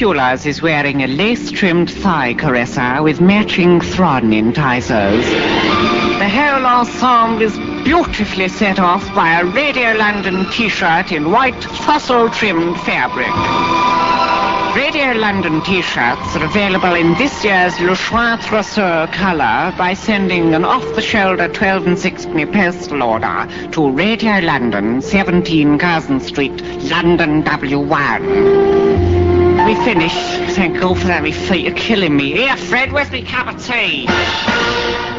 Fullers is wearing a lace-trimmed thigh caresser with matching throdding incisors. The whole ensemble is beautifully set off by a Radio London t-shirt in white fossil-trimmed fabric. Radio London t-shirts are available in this year's Le Choix Trousseau colour by sending an off-the-shoulder 12 and 6penny postal order to Radio London, 17 Curzon Street, London W1. We finished. Thank God for that. My feet are killing me. Here, Fred, where's my cup of tea?